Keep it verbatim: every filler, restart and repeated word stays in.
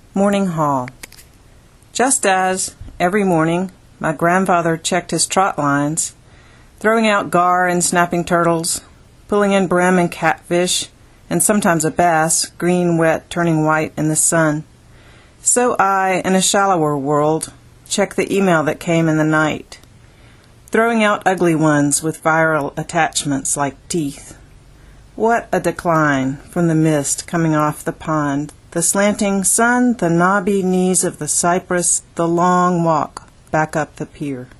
Morning Haul. Just as, every morning, my grandfather checked his trot lines, throwing out gar and snapping turtles, pulling in brim and catfish, and sometimes a bass, green, wet, turning white in the sun, so I, in a shallower world, check the email that came in the night, throwing out ugly ones with viral attachments like teeth. What a decline from the mist coming off the pond, the slanting sun, the knobby knees of the cypress, the long walk back up the pier.